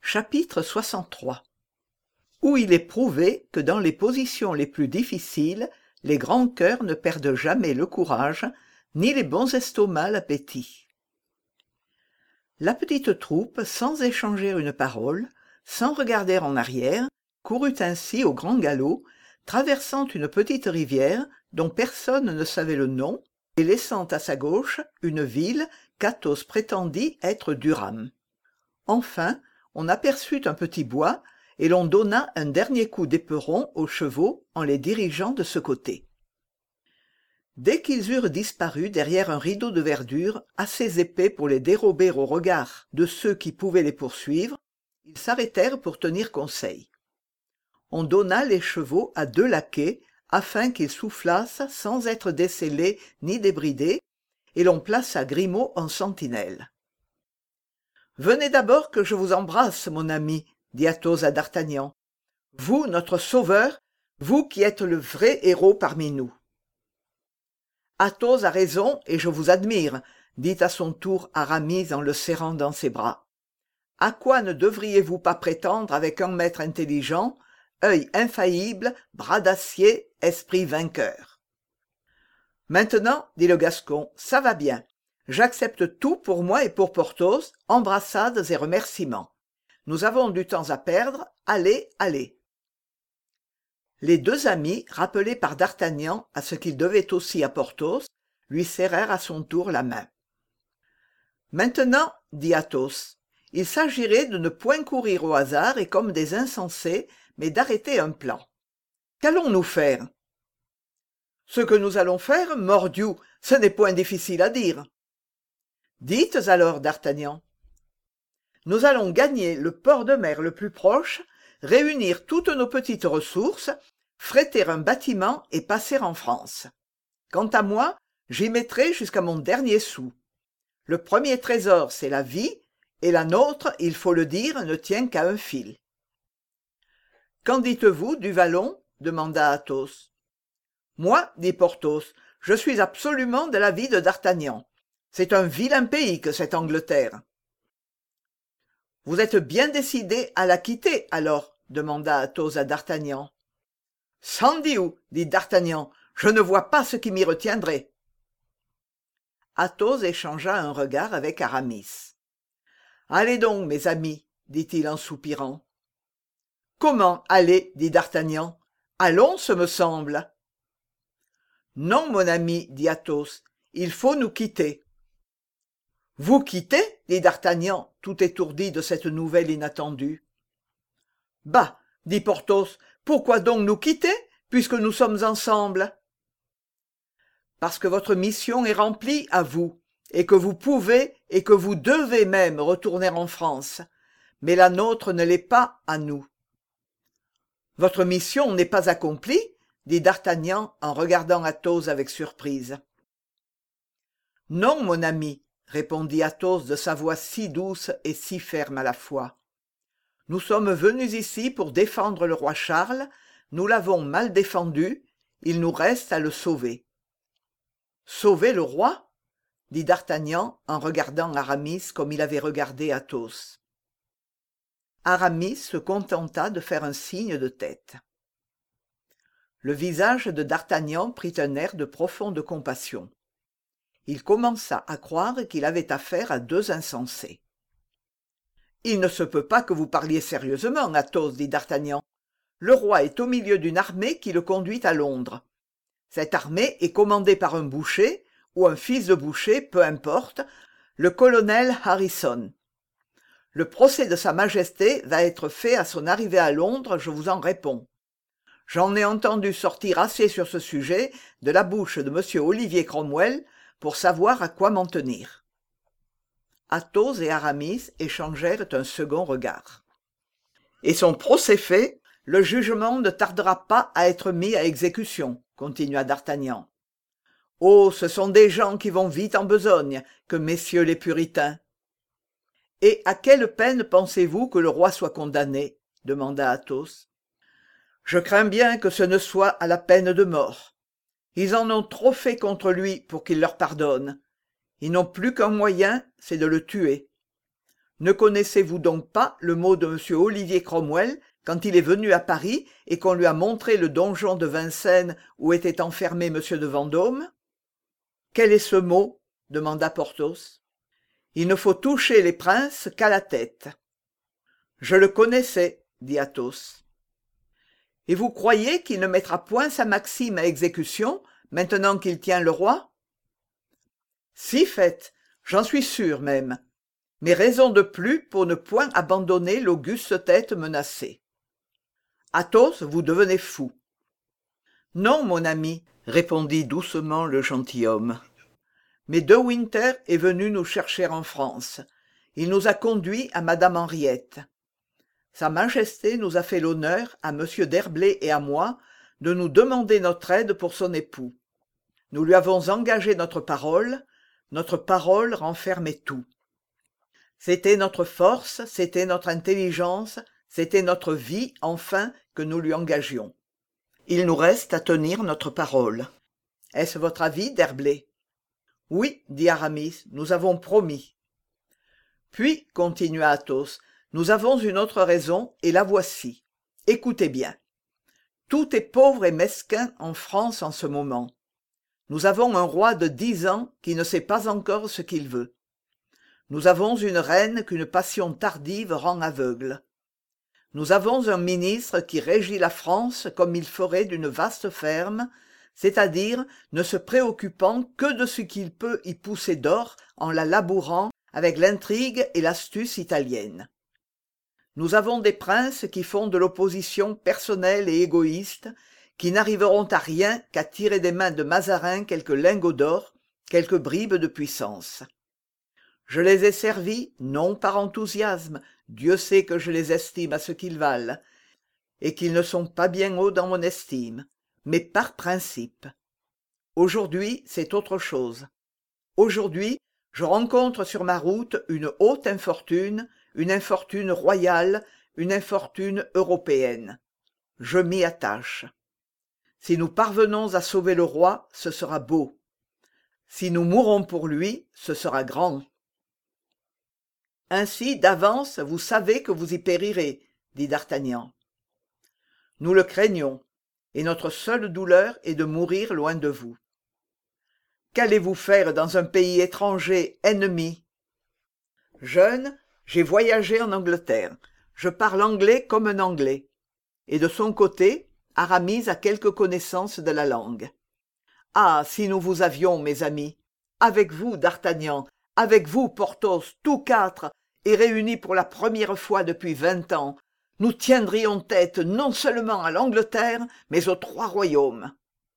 Chapitre 63. Où il est prouvé que dans les positions les plus difficiles, les grands cœurs ne perdent jamais le courage, ni les bons estomacs l'appétit. La petite troupe, sans échanger une parole, sans regarder en arrière, courut ainsi au grand galop, traversant une petite rivière dont personne ne savait le nom, et laissant à sa gauche une ville qu'Athos prétendit être Durham. Enfin, on aperçut un petit bois, et l'on donna un dernier coup d'éperon aux chevaux en les dirigeant de ce côté. Dès qu'ils eurent disparu derrière un rideau de verdure assez épais pour les dérober au regard de ceux qui pouvaient les poursuivre, ils s'arrêtèrent pour tenir conseil. On donna les chevaux à 2 laquais afin qu'ils soufflassent sans être décellés ni débridés, et l'on plaça Grimaud en sentinelle. « Venez d'abord que je vous embrasse, mon ami, » dit Athos à D'Artagnan. « Vous, notre sauveur, vous qui êtes le vrai héros parmi nous. » « Athos a raison et je vous admire, » dit à son tour Aramis en le serrant dans ses bras. « À quoi ne devriez-vous pas prétendre avec un maître intelligent, œil infaillible, bras d'acier, esprit vainqueur. »« Maintenant, dit le Gascon, ça va bien. J'accepte tout pour moi et pour Porthos, embrassades et remerciements. Nous avons du temps à perdre, allez, allez. » Les 2 amis, rappelés par D'Artagnan à ce qu'ils devaient aussi à Porthos, lui serrèrent à son tour la main. « Maintenant, dit Athos, il s'agirait de ne point courir au hasard et comme des insensés, mais d'arrêter un plan. Qu'allons-nous faire ? » « Ce que nous allons faire, mordiou, ce n'est point difficile à dire. » « Dites alors, D'Artagnan. »« Nous allons gagner le port de mer le plus proche, réunir toutes nos petites ressources, fréter un bâtiment et passer en France. Quant à moi, j'y mettrai jusqu'à mon dernier sou. Le premier trésor, c'est la vie, et la nôtre, il faut le dire, ne tient qu'à un fil. »« Qu'en dites-vous, du Vallon ?» demanda Athos. « Moi, dit Porthos, je suis absolument de l'avis de D'Artagnan. C'est un vilain pays que cette Angleterre. »« Vous êtes bien décidé à la quitter, alors ?» demanda Athos à D'Artagnan. « Sandiou, dit D'Artagnan, je ne vois pas ce qui m'y retiendrait. » Athos échangea un regard avec Aramis. « Allez donc, mes amis, dit-il en soupirant. »« Comment aller, dit D'Artagnan. Allons, ce me semble. »« Non, mon ami, dit Athos, il faut nous quitter. »« Vous quitter, dit D'Artagnan, tout étourdi de cette nouvelle inattendue. »« Bah, dit Porthos, pourquoi donc nous quitter, puisque nous sommes ensemble ? » « Parce que votre mission est remplie à vous, et que vous pouvez et que vous devez même retourner en France, mais la nôtre ne l'est pas à nous. »« Votre mission n'est pas accomplie, dit D'Artagnan en regardant Athos avec surprise. « Non, mon ami, répondit Athos de sa voix si douce et si ferme à la fois. Nous sommes venus ici pour défendre le roi Charles, nous l'avons mal défendu, il nous reste à le sauver. »« Sauver le roi ?» dit D'Artagnan en regardant Aramis comme il avait regardé Athos. Aramis se contenta de faire un signe de tête. Le visage de D'Artagnan prit un air de profonde compassion. Il commença à croire qu'il avait affaire à 2 insensés. « Il ne se peut pas que vous parliez sérieusement, Athos, dit D'Artagnan. Le roi est au milieu d'une armée qui le conduit à Londres. Cette armée est commandée par un boucher, ou un fils de boucher, peu importe, le colonel Harrison. Le procès de Sa Majesté va être fait à son arrivée à Londres, je vous en réponds. J'en ai entendu sortir assez sur ce sujet de la bouche de M. Olivier Cromwell pour savoir à quoi m'en tenir. » Athos et Aramis échangèrent un second regard. « Et son procès fait, le jugement ne tardera pas à être mis à exécution, » continua D'Artagnan. « Oh, ce sont des gens qui vont vite en besogne, que messieurs les puritains. »« Et à quelle peine pensez-vous que le roi soit condamné ?» demanda Athos. « Je crains bien que ce ne soit à la peine de mort. Ils en ont trop fait contre lui pour qu'il leur pardonne. Ils n'ont plus qu'un moyen, c'est de le tuer. Ne connaissez-vous donc pas le mot de M. Olivier Cromwell quand il est venu à Paris et qu'on lui a montré le donjon de Vincennes où était enfermé M. de Vendôme? Quel est ce mot? Demanda Porthos. Il ne faut toucher les princes qu'à la tête. Je le connaissais, dit Athos. Et vous croyez qu'il ne mettra point sa maxime à exécution maintenant qu'il tient le roi? Si fait, j'en suis sûr même. Mais raison de plus pour ne point abandonner l'auguste tête menacée. Athos, vous devenez fou. Non, mon ami, répondit doucement le gentilhomme. Mais De Winter est venu nous chercher en France. Il nous a conduits à madame Henriette. Sa Majesté nous a fait l'honneur, à monsieur d'Herblay et à moi, de nous demander notre aide pour son époux. Nous lui avons engagé notre parole renfermait tout. C'était notre force, c'était notre intelligence, c'était notre vie, enfin, que nous lui engagions. Il nous reste à tenir notre parole. Est-ce votre avis, d'Herblay? Oui, dit Aramis, nous avons promis. Puis, continua Athos, nous avons une autre raison, et la voici. Écoutez bien. Tout est pauvre et mesquin en France en ce moment. Nous avons un roi de 10 ans qui ne sait pas encore ce qu'il veut. Nous avons une reine qu'une passion tardive rend aveugle. Nous avons un ministre qui régit la France comme il ferait d'une vaste ferme, c'est-à-dire ne se préoccupant que de ce qu'il peut y pousser d'or en la labourant avec l'intrigue et l'astuce italienne. Nous avons des princes qui font de l'opposition personnelle et égoïste, qui n'arriveront à rien qu'à tirer des mains de Mazarin quelques lingots d'or, quelques bribes de puissance. Je les ai servis, non par enthousiasme, Dieu sait que je les estime à ce qu'ils valent, et qu'ils ne sont pas bien hauts dans mon estime, mais par principe. Aujourd'hui, c'est autre chose. Aujourd'hui, je rencontre sur ma route une haute infortune, une infortune royale, une infortune européenne. Je m'y attache. Si nous parvenons à sauver le roi, ce sera beau. Si nous mourons pour lui, ce sera grand. Ainsi, d'avance, vous savez que vous y périrez, dit d'Artagnan. Nous le craignons, et notre seule douleur est de mourir loin de vous. Qu'allez-vous faire dans un pays étranger, ennemi? Jeune, j'ai voyagé en Angleterre. Je parle anglais comme un Anglais. Et de son côté, Aramis a quelque connaissance de la langue. Ah, si nous vous avions, mes amis! Avec vous, d'Artagnan, avec vous, Porthos, tous quatre, et réunis pour la première fois depuis 20 ans, nous tiendrions tête non seulement à l'Angleterre, mais aux 3 royaumes.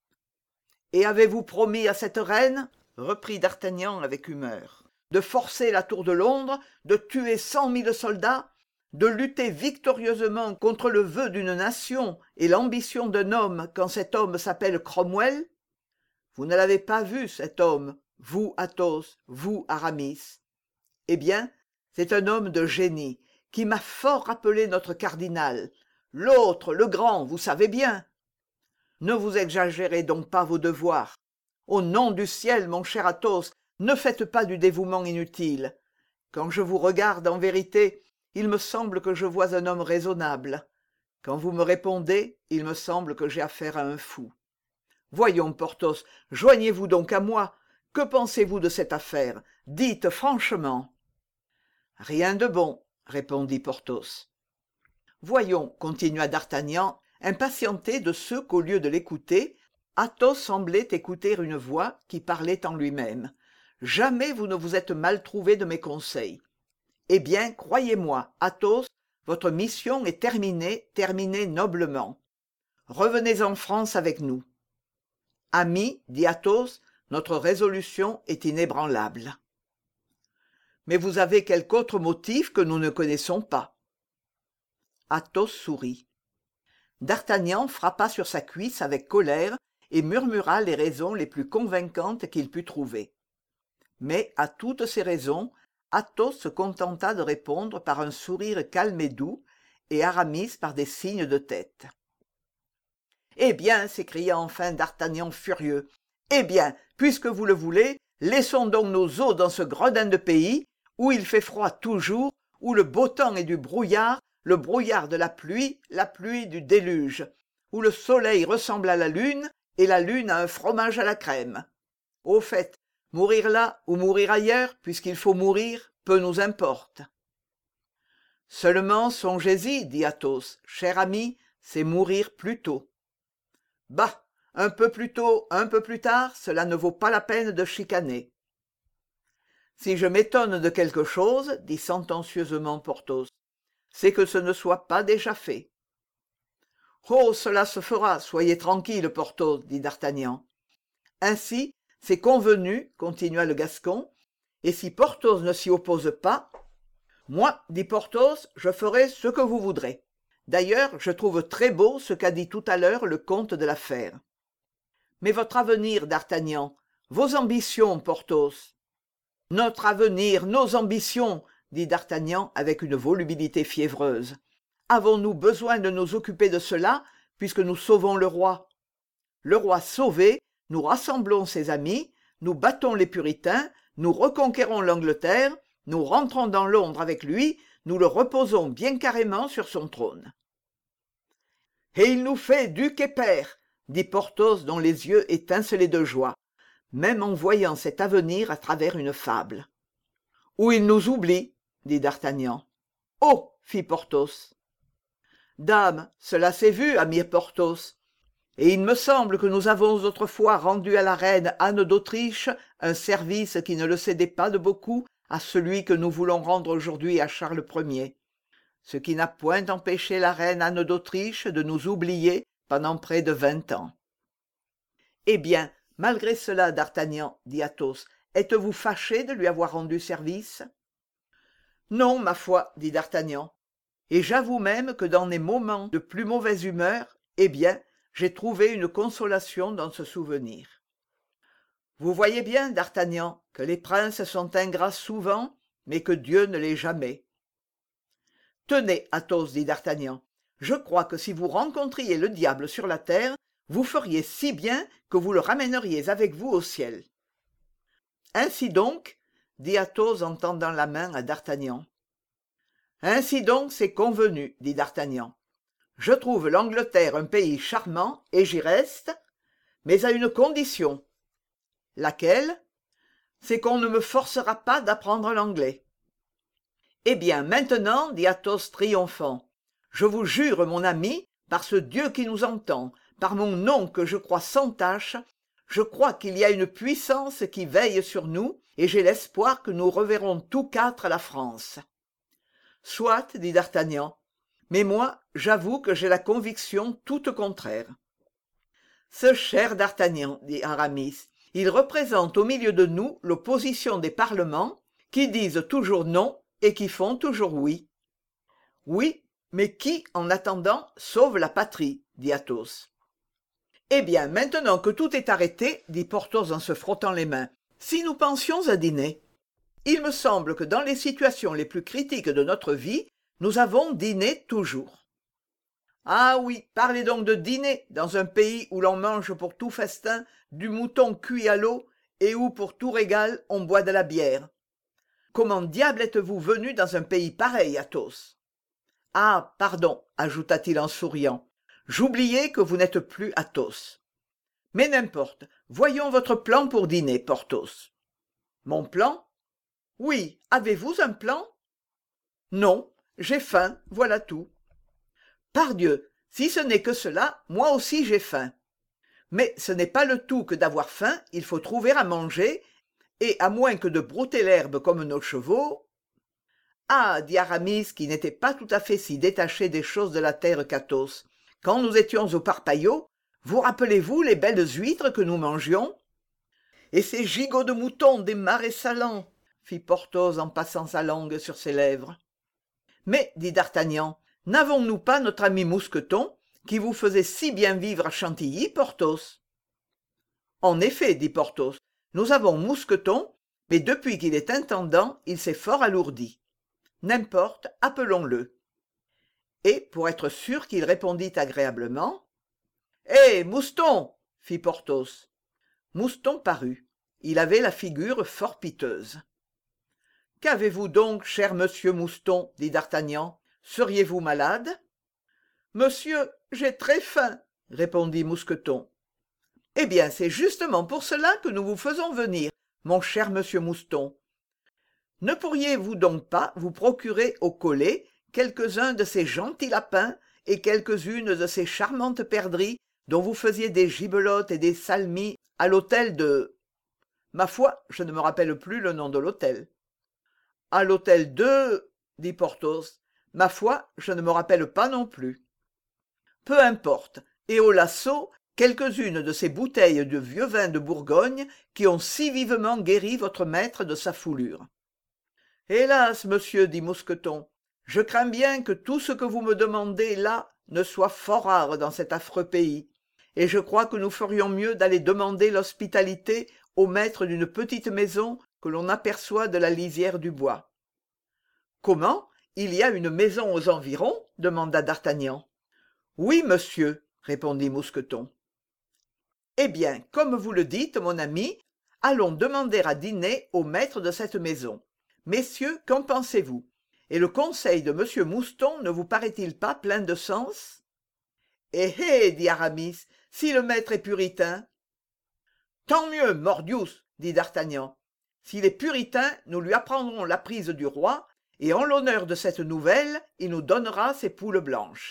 Et avez-vous promis à cette reine, reprit d'Artagnan avec humeur, de forcer la tour de Londres, de tuer 100 000 soldats, de lutter victorieusement contre le vœu d'une nation et l'ambition d'un homme quand cet homme s'appelle Cromwell? Vous ne l'avez pas vu, cet homme, vous, Athos, vous, Aramis. Eh bien, c'est un homme de génie, qui m'a fort rappelé notre cardinal. L'autre, le grand, vous savez bien. Ne vous exagérez donc pas vos devoirs. Au nom du ciel, mon cher Athos, ne faites pas du dévouement inutile. Quand je vous regarde en vérité, il me semble que je vois un homme raisonnable. Quand vous me répondez, il me semble que j'ai affaire à un fou. Voyons, Porthos, joignez-vous donc à moi. Que pensez-vous de cette affaire? Dites franchement. Rien de bon, répondit Porthos. Voyons, continua d'Artagnan, impatienté de ce qu'au lieu de l'écouter, Athos semblait écouter une voix qui parlait en lui-même. Jamais vous ne vous êtes mal trouvé de mes conseils. Eh bien, croyez-moi, Athos, votre mission est terminée noblement. Revenez en France avec nous. Ami, dit Athos, notre résolution est inébranlable. Mais vous avez quelque autre motif que nous ne connaissons pas. Athos sourit. D'Artagnan frappa sur sa cuisse avec colère et murmura les raisons les plus convaincantes qu'il put trouver. Mais à toutes ces raisons, Athos se contenta de répondre par un sourire calme et doux, et Aramis par des signes de tête. « Eh bien, s'écria enfin d'Artagnan furieux, « eh bien, puisque vous le voulez, laissons donc nos os dans ce gredin de pays, où il fait froid toujours, où le beau temps est du brouillard, le brouillard de la pluie du déluge, où le soleil ressemble à la lune et la lune à un fromage à la crème. Au fait, mourir là ou mourir ailleurs, puisqu'il faut mourir, peu nous importe. Seulement songez-y, dit Athos, cher ami, c'est mourir plus tôt. Bah, un peu plus tôt, un peu plus tard, cela ne vaut pas la peine de chicaner. Si je m'étonne de quelque chose, dit sentencieusement Porthos, c'est que ce ne soit pas déjà fait. Oh, cela se fera, soyez tranquille, Porthos, dit d'Artagnan. Ainsi, c'est convenu, continua le Gascon, et si Porthos ne s'y oppose pas, moi, dit Porthos, je ferai ce que vous voudrez. D'ailleurs, je trouve très beau ce qu'a dit tout à l'heure le comte de la Fère. Mais votre avenir, d'Artagnan, vos ambitions, Porthos. Notre avenir, nos ambitions, dit d'Artagnan avec une volubilité fiévreuse. Avons-nous besoin de nous occuper de cela, puisque nous sauvons le roi? Le roi sauvé, nous rassemblons ses amis, nous battons les puritains, nous reconquérons l'Angleterre, nous rentrons dans Londres avec lui, nous le reposons bien carrément sur son trône. Et il nous fait duc et pair, dit Porthos dont les yeux étincelaient de joie, même en voyant cet avenir à travers une fable. Ou il nous oublie, dit d'Artagnan. Oh, fit Porthos. Dame, cela s'est vu, ami Porthos, et il me semble que nous avons autrefois rendu à la reine Anne d'Autriche un service qui ne le cédait pas de beaucoup à celui que nous voulons rendre aujourd'hui à Charles Ier, ce qui n'a point empêché la reine Anne d'Autriche de nous oublier pendant près de 20 ans. Eh bien, malgré cela, d'Artagnan, dit Athos, êtes-vous fâché de lui avoir rendu service? Non, ma foi, dit d'Artagnan, et j'avoue même que dans les moments de plus mauvaise humeur, eh bien, j'ai trouvé une consolation dans ce souvenir. Vous voyez bien, d'Artagnan, que les princes sont ingrats souvent, mais que Dieu ne l'est jamais. Tenez, Athos, dit d'Artagnan, je crois que si vous rencontriez le diable sur la terre, vous feriez si bien que vous le ramèneriez avec vous au ciel. Ainsi donc, dit Athos en tendant la main à d'Artagnan. Ainsi donc, c'est convenu, dit d'Artagnan. Je trouve l'Angleterre un pays charmant et j'y reste, mais à une condition. Laquelle? C'est qu'on ne me forcera pas d'apprendre l'anglais. Eh bien, maintenant, dit Athos triomphant, je vous jure, mon ami, par ce Dieu qui nous entend, par mon nom que je crois sans tache, je crois qu'il y a une puissance qui veille sur nous, et j'ai l'espoir que nous reverrons tous quatre la France. Soit, dit d'Artagnan, mais moi, j'avoue que j'ai la conviction toute contraire. Ce cher d'Artagnan, dit Aramis, il représente au milieu de nous l'opposition des parlements qui disent toujours non et qui font toujours oui. Oui, mais qui, en attendant, sauve la patrie, dit Athos. Eh bien, maintenant que tout est arrêté, dit Porthos en se frottant les mains, si nous pensions à dîner. Il me semble que dans les situations les plus critiques de notre vie, nous avons dîné toujours. Ah oui, parlez donc de dîner dans un pays où l'on mange pour tout festin du mouton cuit à l'eau et où pour tout régal on boit de la bière. Comment diable êtes-vous venu dans un pays pareil, Athos? Ah, pardon, ajouta-t-il en souriant, j'oubliais que vous n'êtes plus Athos. Mais n'importe, voyons votre plan pour dîner, Porthos. Mon plan? Oui, avez-vous un plan? Non, j'ai faim, voilà tout. Pardieu, si ce n'est que cela, moi aussi j'ai faim. Mais ce n'est pas le tout que d'avoir faim, il faut trouver à manger, et à moins que de brouter l'herbe comme nos chevaux... Ah, dit Aramis, qui n'était pas tout à fait si détaché des choses de la terre qu'Athos, quand nous étions au Parpaillot, vous rappelez-vous les belles huîtres que nous mangions? Et ces gigots de mouton des marais salants, fit Porthos en passant sa langue sur ses lèvres. Mais, dit d'Artagnan, n'avons-nous pas notre ami Mousqueton, qui vous faisait si bien vivre à Chantilly, Porthos? En effet, dit Porthos, nous avons Mousqueton, mais depuis qu'il est intendant, il s'est fort alourdi. N'importe, appelons-le. Et, pour être sûr qu'il répondit agréablement, « Hé, Mouston !» fit Porthos. Mouston parut. Il avait la figure fort piteuse. Qu'avez-vous donc, cher monsieur Mouston dit d'Artagnan. Seriez-vous malade? Monsieur, j'ai très faim, répondit Mousqueton. Eh bien, c'est justement pour cela que nous vous faisons venir, mon cher monsieur Mouston. Ne pourriez-vous donc pas vous procurer au collet quelques-uns de ces gentils lapins et quelques-unes de ces charmantes perdrix dont vous faisiez des gibelottes et des salmis à l'hôtel de... Ma foi, je ne me rappelle plus le nom de l'hôtel. À l'hôtel de... dit Porthos. Ma foi, je ne me rappelle pas non plus. Peu importe, et au lasso, quelques-unes de ces bouteilles de vieux vin de Bourgogne qui ont si vivement guéri votre maître de sa foulure. Hélas, monsieur, dit Mousqueton, je crains bien que tout ce que vous me demandez là ne soit fort rare dans cet affreux pays, et je crois que nous ferions mieux d'aller demander l'hospitalité au maître d'une petite maison que l'on aperçoit de la lisière du bois. Comment? Il y a une maison aux environs? Demanda d'Artagnan. Oui, monsieur, répondit Mousqueton. Eh bien, comme vous le dites, mon ami, allons demander à dîner au maître de cette maison. Messieurs, qu'en pensez-vous? Et le conseil de monsieur Mouston ne vous paraît-il pas plein de sens? Eh eh, dit Aramis, si le maître est puritain. Tant mieux, mordius, dit d'Artagnan. S'il est puritain, nous lui apprendrons la prise du roi, et en l'honneur de cette nouvelle, il nous donnera ses poules blanches.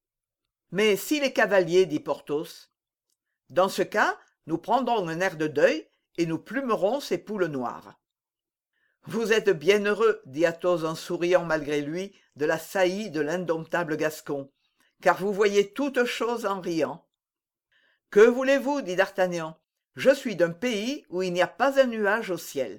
Mais s'il est cavalier, dit Porthos. Dans ce cas, nous prendrons un air de deuil, et nous plumerons ses poules noires. Vous êtes bien heureux, dit Athos en souriant malgré lui de la saillie de l'indomptable Gascon, car vous voyez toutes choses en riant. Que voulez-vous, dit d'Artagnan, je suis d'un pays où il n'y a pas un nuage au ciel.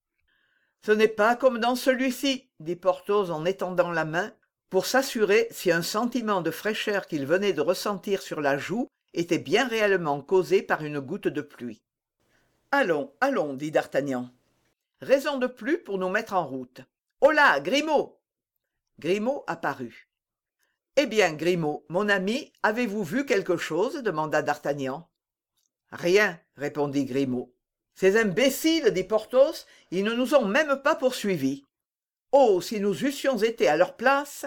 Ce n'est pas comme dans celui-ci, dit Porthos en étendant la main, pour s'assurer si un sentiment de fraîcheur qu'il venait de ressentir sur la joue était bien réellement causé par une goutte de pluie. Allons, allons, dit d'Artagnan. Raison de plus pour nous mettre en route. Holà, Grimaud! Grimaud apparut. Eh bien, Grimaud, mon ami, avez-vous vu quelque chose? Demanda d'Artagnan. Rien, répondit Grimaud. Ces imbéciles, dit Porthos, ils ne nous ont même pas poursuivis. Oh, si nous eussions été à leur place!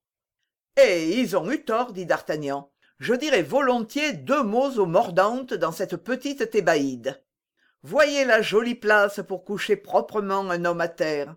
Eh, ils ont eu tort, dit d'Artagnan. Je dirais volontiers 2 mots aux mordantes dans cette petite Thébaïde. Voyez la jolie place pour coucher proprement un homme à terre.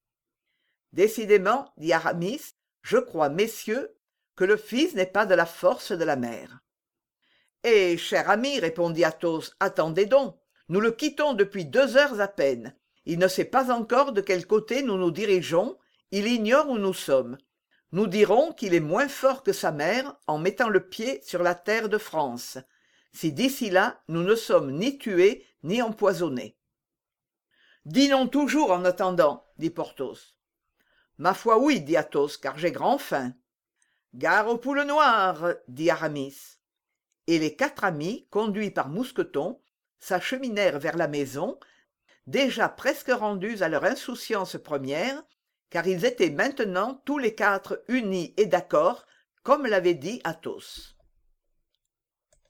Décidément, dit Aramis, je crois, messieurs, que le fils n'est pas de la force de la mère. Eh, cher ami, répondit Athos, attendez donc. Nous le quittons depuis 2 heures à peine. Il ne sait pas encore de quel côté nous nous dirigeons, il ignore où nous sommes. Nous dirons qu'il est moins fort que sa mère en mettant le pied sur la terre de France, si d'ici là nous ne sommes ni tués ni empoisonnés. Dînons toujours en attendant, dit Porthos. Ma foi oui, dit Athos, car j'ai grand faim. Gare aux poules noires, dit Aramis. Et les 4 amis, conduits par Mousqueton, s'acheminèrent vers la maison, déjà presque rendus à leur insouciance première, car ils étaient maintenant tous les 4 unis et d'accord, comme l'avait dit Athos.